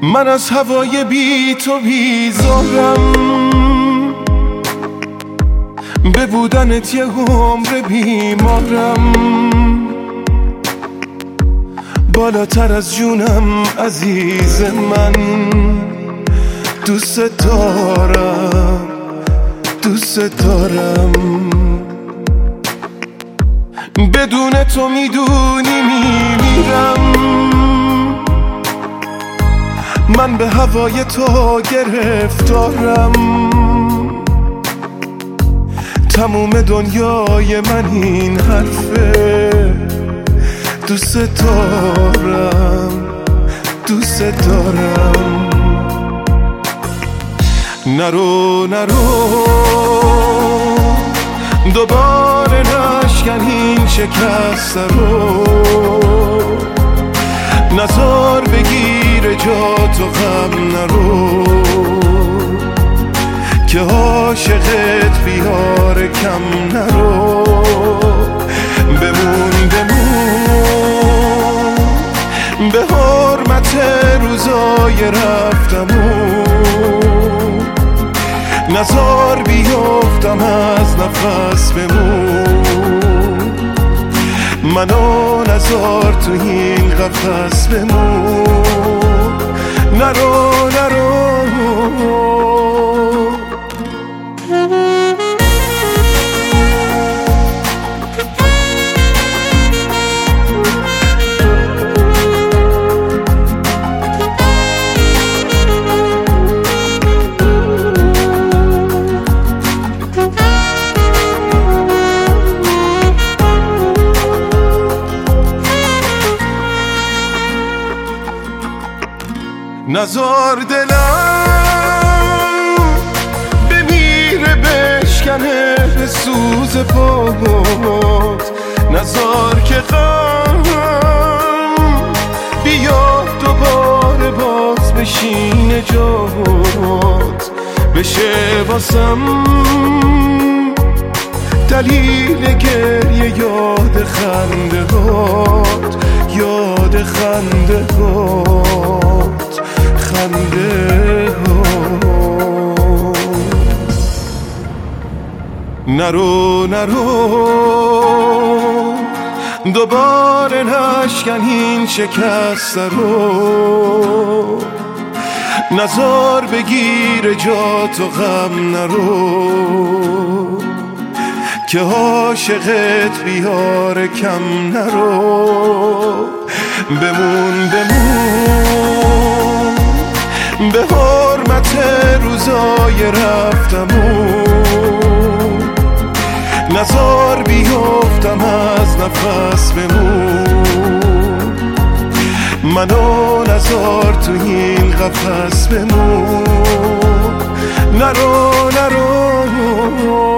من از هوای بی تو بیزارم، به بودنت یه عمر بیمارم، بالاتر از جونم عزیز من، دوست دارم دوست دارم. بدون تو میدونی میمیرم، من به هوای تو گرفتارم، تموم دنیای من این حرفه، دوست دارم دوست دارم. نرو نرو دوباره نشکن این شکست رو، نزار بگیر جا تو غم نرو، که عاشقت بیار کم نرو. بمون بمون به حرمت روزای رفتمون، نزار بیفتم از نفس بمون، منو نزار تو این قفس بمون. نرو نرو نزار دلم بمیره بشکنه به سوز پات، نزار که غم بیاد دوباره باز بشینه جات، بشه واسم دلیل گریه یاد خنده هات، یاد خنده هات خنده هات. نرو نرو دوباره نشکن این شکست رو، نزار بگیر جا تو غم نرو، که عاشقت بیار کم نرو. بمون بمون به حرمت روزای رفتمون، نزار بیفتم از نفس بمون، منو نزار تو این قفس بمون. نرو نرو